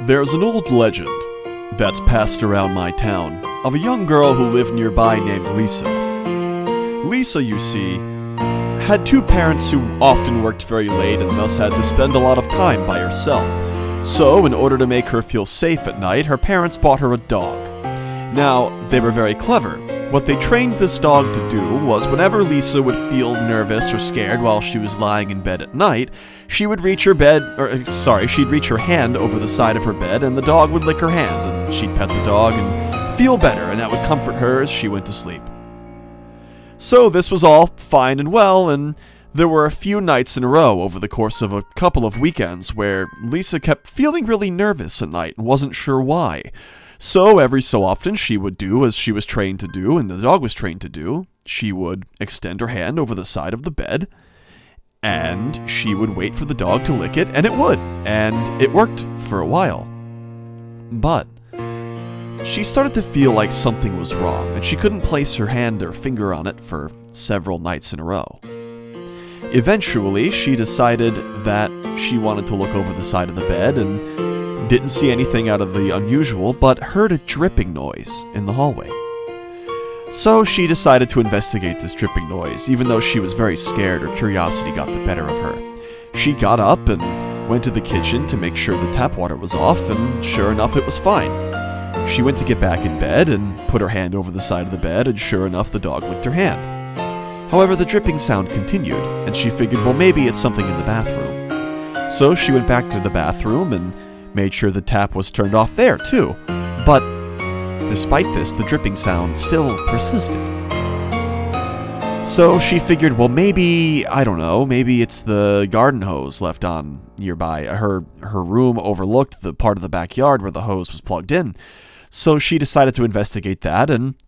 There's an old legend that's passed around my town of a young girl who lived nearby named Lisa. Lisa, you see, had two parents who often worked very late and thus had to spend a lot of time by herself. So, in order to make her feel safe at night, her parents bought her a dog. Now, they were very clever. What they trained this dog to do was whenever Lisa would feel nervous or scared while she was lying in bed at night, she'd reach her hand over the side of her bed and the dog would lick her hand and she'd pet the dog and feel better, and that would comfort her as she went to sleep. So this was all fine and well, and there were a few nights in a row over the course of a couple of weekends where Lisa kept feeling really nervous at night and wasn't sure why. So every so often she would do as she was trained to do and the dog was trained to do. She would extend her hand over the side of the bed and she would wait for the dog to lick it, and it would. And it worked for a while. But she started to feel like something was wrong and she couldn't place her hand or finger on it for several nights in a row. Eventually, she decided that she wanted to look over the side of the bed and didn't see anything out of the unusual, but heard a dripping noise in the hallway. So she decided to investigate this dripping noise, even though she was very scared. Her curiosity got the better of her. She got up and went to the kitchen to make sure the tap water was off, and sure enough, it was fine. She went to get back in bed and put her hand over the side of the bed, and sure enough, the dog licked her hand. However, the dripping sound continued, and she figured, well, maybe it's something in the bathroom. So she went back to the bathroom and made sure the tap was turned off there, too. But despite this, the dripping sound still persisted. So she figured, well, maybe, I don't know, maybe it's the garden hose left on nearby. Her room overlooked the part of the backyard where the hose was plugged in. So she decided to investigate that, and